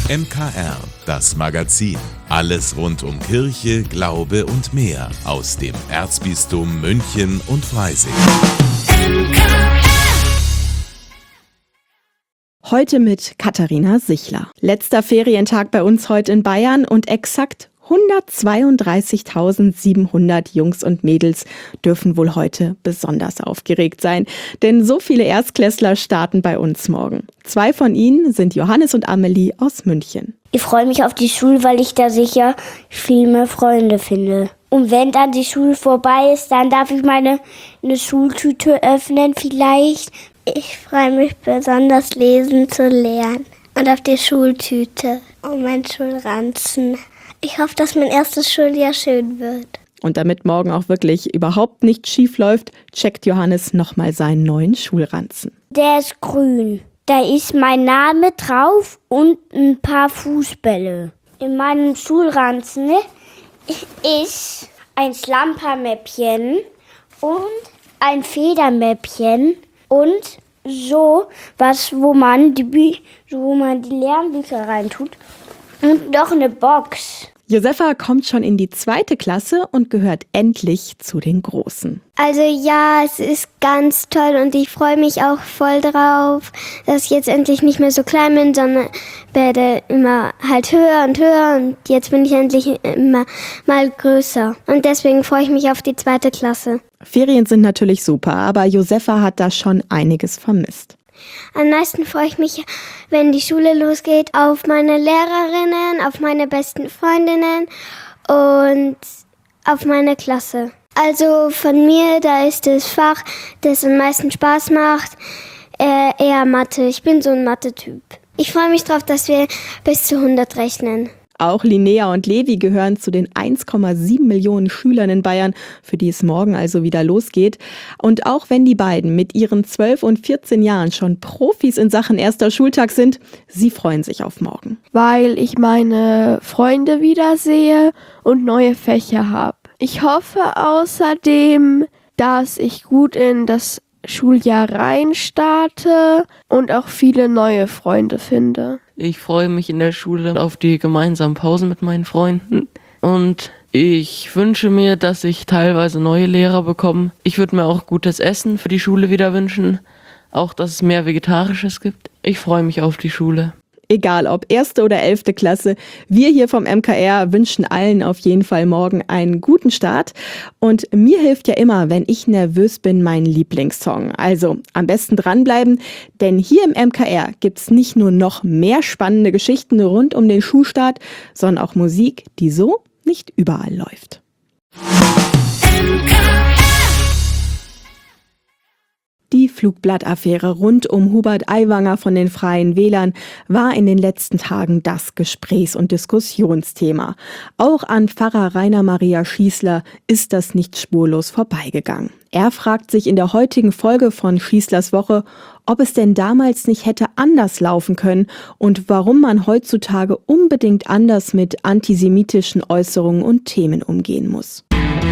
MKR, das Magazin. Alles rund um Kirche, Glaube und mehr aus dem Erzbistum München und Freising. Heute mit Katharina Sichler. Letzter Ferientag bei uns heute in Bayern und exakt 132.700 Jungs und Mädels dürfen wohl heute besonders aufgeregt sein. Denn so viele Erstklässler starten bei uns morgen. 2 von ihnen sind Johannes und Amelie aus München. Ich freue mich auf die Schule, weil ich da sicher viel mehr Freunde finde. Und wenn dann die Schule vorbei ist, dann darf ich eine Schultüte öffnen vielleicht. Ich freue mich besonders, lesen zu lernen. Und auf die Schultüte und meinen Schulranzen. Ich hoffe, dass mein erstes Schuljahr schön wird. Und damit morgen auch wirklich überhaupt nichts schief läuft, checkt Johannes nochmal seinen neuen Schulranzen. Der ist grün. Da ist mein Name drauf und ein paar Fußbälle. In meinem Schulranzen ist ein Schlampermäppchen und ein Federmäppchen und so was, wo man die Lernbücher reintut. Und noch eine Box. Josefa kommt schon in die 2. Klasse und gehört endlich zu den Großen. Also ja, es ist ganz toll und ich freue mich auch voll drauf, dass ich jetzt endlich nicht mehr so klein bin, sondern werde immer halt höher und höher und jetzt bin ich endlich immer mal größer. Und deswegen freue ich mich auf die 2. Klasse. Ferien sind natürlich super, aber Josefa hat da schon einiges vermisst. Am meisten freue ich mich, wenn die Schule losgeht, auf meine Lehrerinnen, auf meine besten Freundinnen und auf meine Klasse. Also von mir, da ist das Fach, das am meisten Spaß macht, eher Mathe. Ich bin so ein Mathe-Typ. Ich freue mich drauf, dass wir bis zu 100 rechnen. Auch Linnea und Levi gehören zu den 1,7 Millionen Schülern in Bayern, für die es morgen also wieder losgeht. Und auch wenn die beiden mit ihren 12 und 14 Jahren schon Profis in Sachen erster Schultag sind, sie freuen sich auf morgen. Weil ich meine Freunde wiedersehe und neue Fächer habe. Ich hoffe außerdem, dass ich gut in das Schuljahr rein starte und auch viele neue Freunde finde. Ich freue mich in der Schule auf die gemeinsamen Pausen mit meinen Freunden und ich wünsche mir, dass ich teilweise neue Lehrer bekomme. Ich würde mir auch gutes Essen für die Schule wieder wünschen, auch dass es mehr Vegetarisches gibt. Ich freue mich auf die Schule. Egal ob 1. oder 11. Klasse, wir hier vom MKR wünschen allen auf jeden Fall morgen einen guten Start. Und mir hilft ja immer, wenn ich nervös bin, mein Lieblingssong. Also am besten dranbleiben, denn hier im MKR gibt's nicht nur noch mehr spannende Geschichten rund um den Schulstart, sondern auch Musik, die so nicht überall läuft. Die Flugblattaffäre rund um Hubert Aiwanger von den Freien Wählern war in den letzten Tagen das Gesprächs- und Diskussionsthema. Auch an Pfarrer Rainer Maria Schießler ist das nicht spurlos vorbeigegangen. Er fragt sich in der heutigen Folge von Schießlers Woche, ob es denn damals nicht hätte anders laufen können und warum man heutzutage unbedingt anders mit antisemitischen Äußerungen und Themen umgehen muss.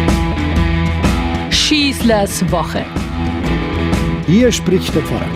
Schießlers Woche. Hier spricht der Pfarrer.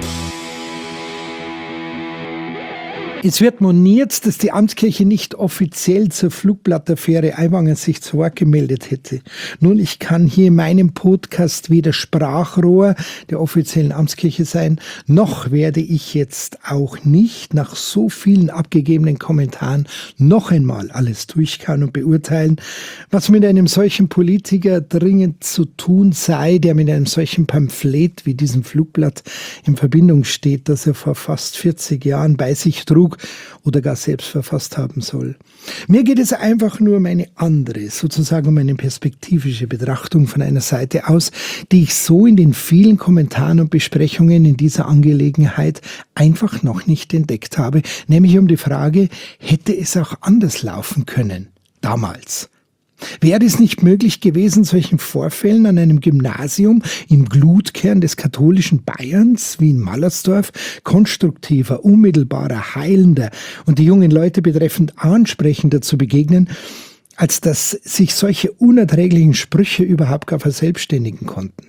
Es wird moniert, dass die Amtskirche nicht offiziell zur Flugblattaffäre Aiwanger sich zu Wort gemeldet hätte. Nun, ich kann hier in meinem Podcast weder Sprachrohr der offiziellen Amtskirche sein, noch werde ich jetzt auch nicht nach so vielen abgegebenen Kommentaren noch einmal alles durchkauen und beurteilen, was mit einem solchen Politiker dringend zu tun sei, der mit einem solchen Pamphlet wie diesem Flugblatt in Verbindung steht, das er vor fast 40 Jahren bei sich trug oder gar selbst verfasst haben soll. Mir geht es einfach nur um eine andere, sozusagen um eine perspektivische Betrachtung von einer Seite aus, die ich so in den vielen Kommentaren und Besprechungen in dieser Angelegenheit einfach noch nicht entdeckt habe, nämlich um die Frage, hätte es auch anders laufen können, damals? Wäre es nicht möglich gewesen, solchen Vorfällen an einem Gymnasium im Glutkern des katholischen Bayerns wie in Mallersdorf konstruktiver, unmittelbarer, heilender und die jungen Leute betreffend ansprechender zu begegnen, als dass sich solche unerträglichen Sprüche überhaupt gar verselbstständigen konnten?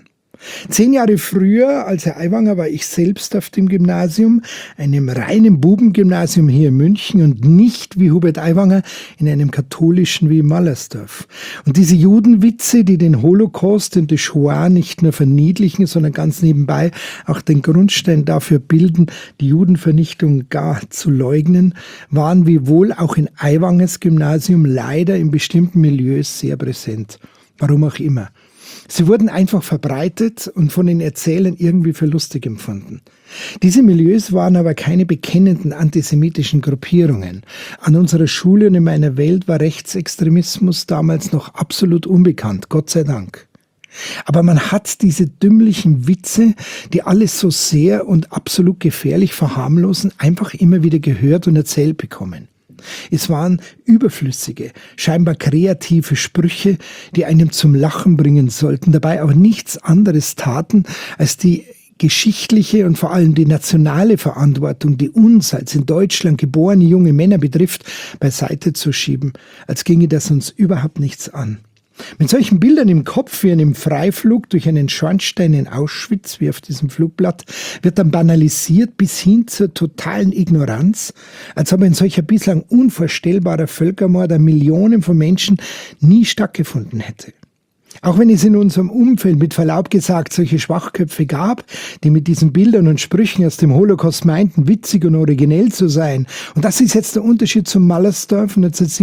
10 Jahre früher, als Herr Aiwanger, war ich selbst auf dem Gymnasium, einem reinen Bubengymnasium hier in München und nicht wie Hubert Aiwanger in einem katholischen wie Mallersdorf. Und diese Judenwitze, die den Holocaust und die Shoah nicht nur verniedlichen, sondern ganz nebenbei auch den Grundstein dafür bilden, die Judenvernichtung gar zu leugnen, waren wie wohl auch in Aiwangers Gymnasium leider in bestimmten Milieus sehr präsent. Warum auch immer. Sie wurden einfach verbreitet und von den Erzählern irgendwie für lustig empfunden. Diese Milieus waren aber keine bekennenden antisemitischen Gruppierungen. An unserer Schule und in meiner Welt war Rechtsextremismus damals noch absolut unbekannt, Gott sei Dank. Aber man hat diese dümmlichen Witze, die alles so sehr und absolut gefährlich verharmlosen, einfach immer wieder gehört und erzählt bekommen. Es waren überflüssige, scheinbar kreative Sprüche, die einem zum Lachen bringen sollten, dabei auch nichts anderes taten, als die geschichtliche und vor allem die nationale Verantwortung, die uns als in Deutschland geborene junge Männer betrifft, beiseite zu schieben, als ginge das uns überhaupt nichts an. Mit solchen Bildern im Kopf wie einem Freiflug durch einen Schornstein in Auschwitz, wie auf diesem Flugblatt, wird dann banalisiert bis hin zur totalen Ignoranz, als ob ein solcher bislang unvorstellbarer Völkermord an Millionen von Menschen nie stattgefunden hätte. Auch wenn es in unserem Umfeld mit Verlaub gesagt solche Schwachköpfe gab, die mit diesen Bildern und Sprüchen aus dem Holocaust meinten, witzig und originell zu sein. Und das ist jetzt der Unterschied zum Mallersdorf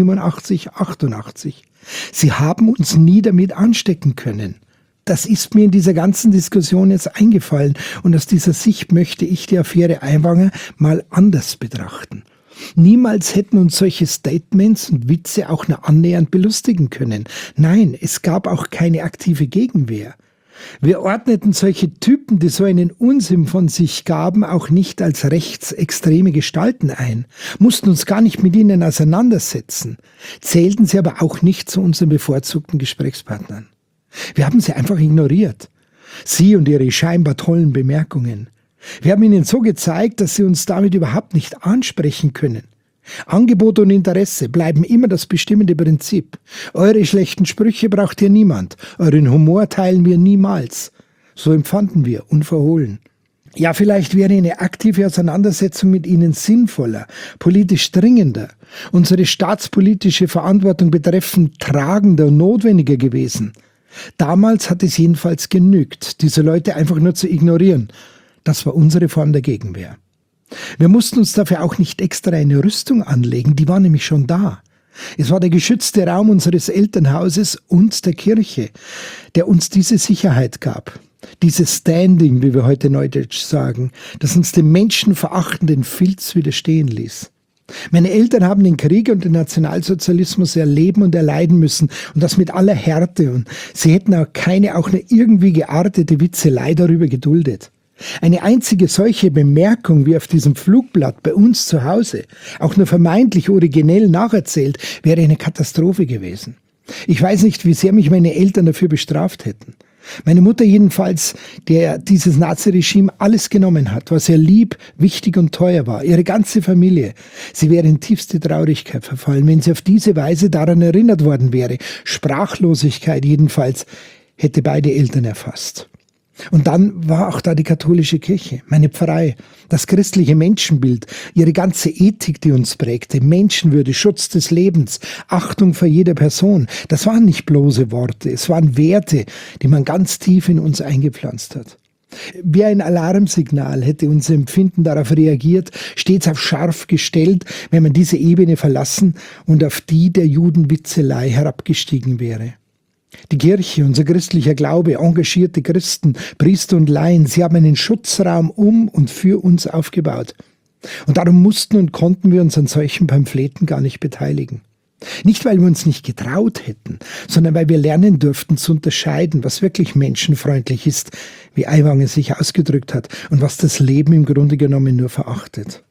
1987, 88. Sie haben uns nie damit anstecken können. Das ist mir in dieser ganzen Diskussion jetzt eingefallen und aus dieser Sicht möchte ich die Affäre Aiwanger mal anders betrachten. Niemals hätten uns solche Statements und Witze auch nur annähernd belustigen können. Nein, es gab auch keine aktive Gegenwehr. Wir ordneten solche Typen, die so einen Unsinn von sich gaben, auch nicht als rechtsextreme Gestalten ein, mussten uns gar nicht mit ihnen auseinandersetzen, zählten sie aber auch nicht zu unseren bevorzugten Gesprächspartnern. Wir haben sie einfach ignoriert. Sie und ihre scheinbar tollen Bemerkungen. Wir haben ihnen so gezeigt, dass sie uns damit überhaupt nicht ansprechen können. Angebot und Interesse bleiben immer das bestimmende Prinzip. Eure schlechten Sprüche braucht hier niemand. Euren Humor teilen wir niemals. So empfanden wir, unverhohlen. Ja, vielleicht wäre eine aktive Auseinandersetzung mit ihnen sinnvoller, politisch dringender, unsere staatspolitische Verantwortung betreffend tragender und notwendiger gewesen. Damals hat es jedenfalls genügt, diese Leute einfach nur zu ignorieren. Das war unsere Form der Gegenwehr. Wir mussten uns dafür auch nicht extra eine Rüstung anlegen, die war nämlich schon da. Es war der geschützte Raum unseres Elternhauses und der Kirche, der uns diese Sicherheit gab. Dieses Standing, wie wir heute neudeutsch sagen, das uns dem menschenverachtenden Filz widerstehen ließ. Meine Eltern haben den Krieg und den Nationalsozialismus erleben und erleiden müssen und das mit aller Härte und sie hätten auch keine, auch nur irgendwie geartete Witzelei darüber geduldet. Eine einzige solche Bemerkung wie auf diesem Flugblatt bei uns zu Hause, auch nur vermeintlich originell nacherzählt, wäre eine Katastrophe gewesen. Ich weiß nicht, wie sehr mich meine Eltern dafür bestraft hätten. Meine Mutter jedenfalls, der dieses Naziregime alles genommen hat, was ihr lieb, wichtig und teuer war, ihre ganze Familie. Sie wäre in tiefste Traurigkeit verfallen, wenn sie auf diese Weise daran erinnert worden wäre. Sprachlosigkeit jedenfalls hätte beide Eltern erfasst. Und dann war auch da die katholische Kirche, meine Pfarrei, das christliche Menschenbild, ihre ganze Ethik, die uns prägte, Menschenwürde, Schutz des Lebens, Achtung vor jeder Person. Das waren nicht bloße Worte, es waren Werte, die man ganz tief in uns eingepflanzt hat. Wie ein Alarmsignal hätte unser Empfinden darauf reagiert, stets auf scharf gestellt, wenn man diese Ebene verlassen und auf die der Judenwitzelei herabgestiegen wäre. Die Kirche, unser christlicher Glaube, engagierte Christen, Priester und Laien, sie haben einen Schutzraum um und für uns aufgebaut. Und darum mussten und konnten wir uns an solchen Pamphleten gar nicht beteiligen. Nicht, weil wir uns nicht getraut hätten, sondern weil wir lernen durften zu unterscheiden, was wirklich menschenfreundlich ist, wie Aiwanger sich ausgedrückt hat, und was das Leben im Grunde genommen nur verachtet.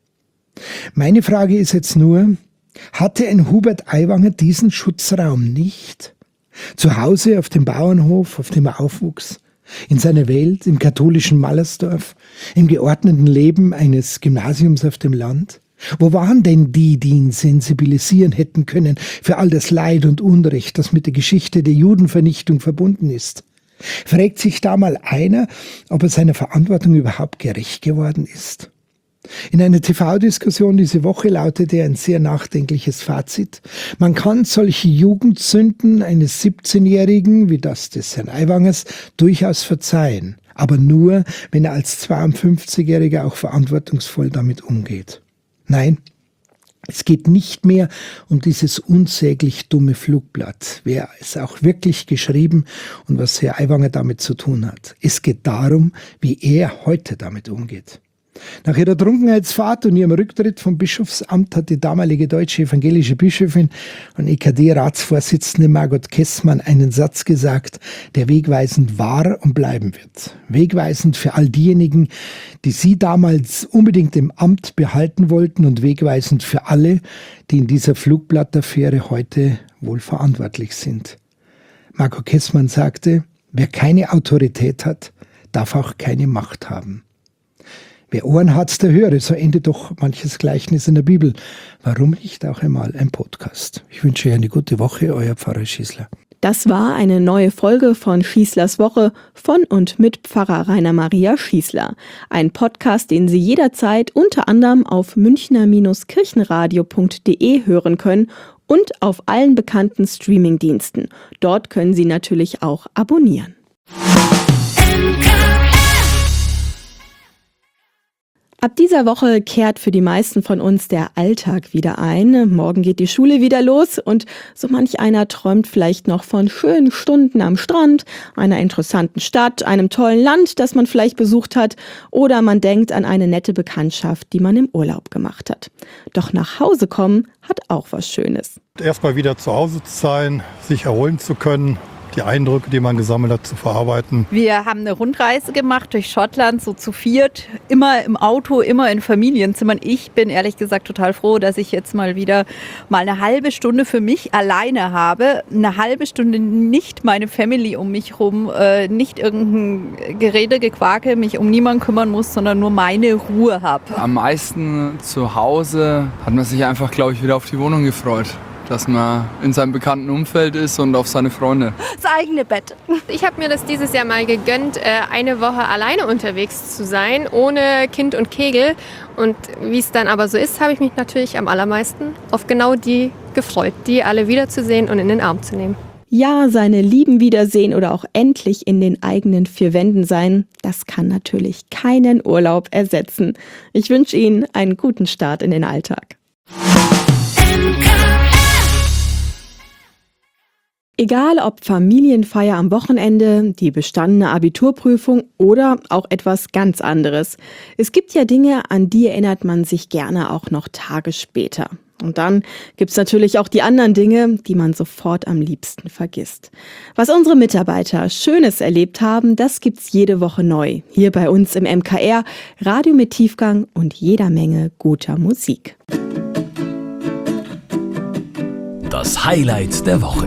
Meine Frage ist jetzt nur, hatte ein Hubert Aiwanger diesen Schutzraum nicht? Zu Hause, auf dem Bauernhof, auf dem er aufwuchs, in seiner Welt, im katholischen Mallersdorf, im geordneten Leben eines Gymnasiums auf dem Land? Wo waren denn die, die ihn sensibilisieren hätten können für all das Leid und Unrecht, das mit der Geschichte der Judenvernichtung verbunden ist? Fragt sich da mal einer, ob er seiner Verantwortung überhaupt gerecht geworden ist? In einer TV-Diskussion diese Woche lautete ein sehr nachdenkliches Fazit. Man kann solche Jugendsünden eines 17-Jährigen, wie das des Herrn Aiwangers, durchaus verzeihen. Aber nur, wenn er als 52-Jähriger auch verantwortungsvoll damit umgeht. Nein, es geht nicht mehr um dieses unsäglich dumme Flugblatt, wer es auch wirklich geschrieben und was Herr Aiwanger damit zu tun hat. Es geht darum, wie er heute damit umgeht. Nach ihrer Trunkenheitsfahrt und ihrem Rücktritt vom Bischofsamt hat die damalige deutsche evangelische Bischöfin und EKD-Ratsvorsitzende Margot Kessmann einen Satz gesagt, der wegweisend war und bleiben wird. Wegweisend für all diejenigen, die sie damals unbedingt im Amt behalten wollten und wegweisend für alle, die in dieser Flugblattaffäre heute wohl verantwortlich sind. Margot Kessmann sagte, wer keine Autorität hat, darf auch keine Macht haben. Wer Ohren hat, der höre, so endet doch manches Gleichnis in der Bibel. Warum nicht auch einmal ein Podcast? Ich wünsche euch eine gute Woche, euer Pfarrer Schießler. Das war eine neue Folge von Schießlers Woche von und mit Pfarrer Rainer Maria Schießler. Ein Podcast, den Sie jederzeit unter anderem auf münchner-kirchenradio.de hören können und auf allen bekannten Streamingdiensten. Dort können Sie natürlich auch abonnieren. Ab dieser Woche kehrt für die meisten von uns der Alltag wieder ein. Morgen geht die Schule wieder los und so manch einer träumt vielleicht noch von schönen Stunden am Strand, einer interessanten Stadt, einem tollen Land, das man vielleicht besucht hat, oder man denkt an eine nette Bekanntschaft, die man im Urlaub gemacht hat. Doch nach Hause kommen hat auch was Schönes. Erstmal wieder zu Hause zu sein, sich erholen zu können, die Eindrücke, die man gesammelt hat, zu verarbeiten. Wir haben eine Rundreise gemacht durch Schottland, so zu viert, immer im Auto, immer in Familienzimmern. Ich bin ehrlich gesagt total froh, dass ich jetzt mal wieder eine halbe Stunde für mich alleine habe. Eine halbe Stunde nicht meine Family um mich rum, nicht irgendein Gerede, Gequake, mich um niemanden kümmern muss, sondern nur meine Ruhe habe. Am meisten zu Hause hat man sich einfach, glaube ich, wieder auf die Wohnung gefreut. Dass man in seinem bekannten Umfeld ist und auf seine Freunde. Das eigene Bett. Ich habe mir das dieses Jahr mal gegönnt, eine Woche alleine unterwegs zu sein, ohne Kind und Kegel. Und wie es dann aber so ist, habe ich mich natürlich am allermeisten auf genau die gefreut, die alle wiederzusehen und in den Arm zu nehmen. Ja, seine Lieben wiedersehen oder auch endlich in den eigenen vier Wänden sein, das kann natürlich keinen Urlaub ersetzen. Ich wünsche Ihnen einen guten Start in den Alltag. Egal ob Familienfeier am Wochenende, die bestandene Abiturprüfung oder auch etwas ganz anderes. Es gibt ja Dinge, an die erinnert man sich gerne auch noch Tage später. Und dann gibt's natürlich auch die anderen Dinge, die man sofort am liebsten vergisst. Was unsere Mitarbeiter Schönes erlebt haben, das gibt's jede Woche neu. Hier bei uns im MKR, Radio mit Tiefgang und jeder Menge guter Musik. Das Highlight der Woche.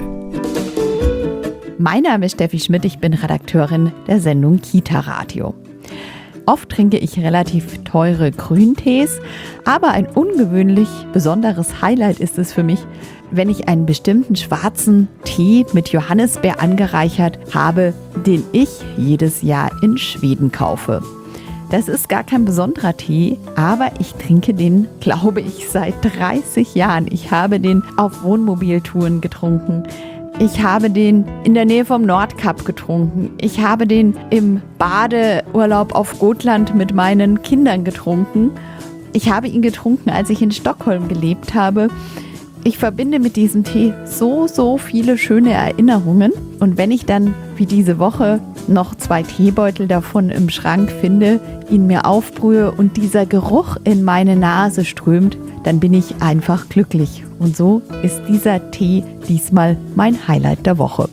Mein Name ist Steffi Schmidt, ich bin Redakteurin der Sendung Kita Radio. Oft trinke ich relativ teure Grüntees, aber ein ungewöhnlich besonderes Highlight ist es für mich, wenn ich einen bestimmten schwarzen Tee mit Johannisbeer angereichert habe, den ich jedes Jahr in Schweden kaufe. Das ist gar kein besonderer Tee, aber ich trinke den, glaube ich, seit 30 Jahren. Ich habe den auf Wohnmobiltouren getrunken. Ich habe den in der Nähe vom Nordkap getrunken. Ich habe den im Badeurlaub auf Gotland mit meinen Kindern getrunken. Ich habe ihn getrunken, als ich in Stockholm gelebt habe. Ich verbinde mit diesem Tee so viele schöne Erinnerungen. Und wenn ich dann, wie diese Woche, noch 2 Teebeutel davon im Schrank finde, ihn mir aufbrühe und dieser Geruch in meine Nase strömt, dann bin ich einfach glücklich. Und so ist dieser Tee diesmal mein Highlight der Woche.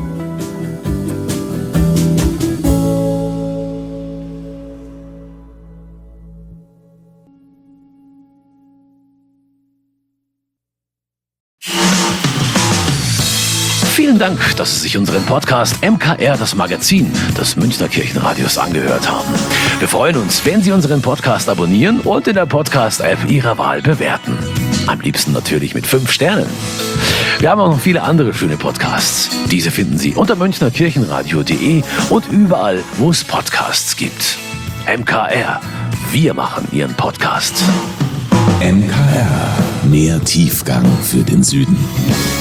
Vielen Dank, dass Sie sich unseren Podcast MKR, das Magazin des Münchner Kirchenradios, angehört haben. Wir freuen uns, wenn Sie unseren Podcast abonnieren und in der Podcast-App Ihrer Wahl bewerten. Am liebsten natürlich mit 5 Sternen. Wir haben auch noch viele andere schöne Podcasts. Diese finden Sie unter münchnerkirchenradio.de und überall, wo es Podcasts gibt. MKR, wir machen Ihren Podcast. MKR, mehr Tiefgang für den Süden.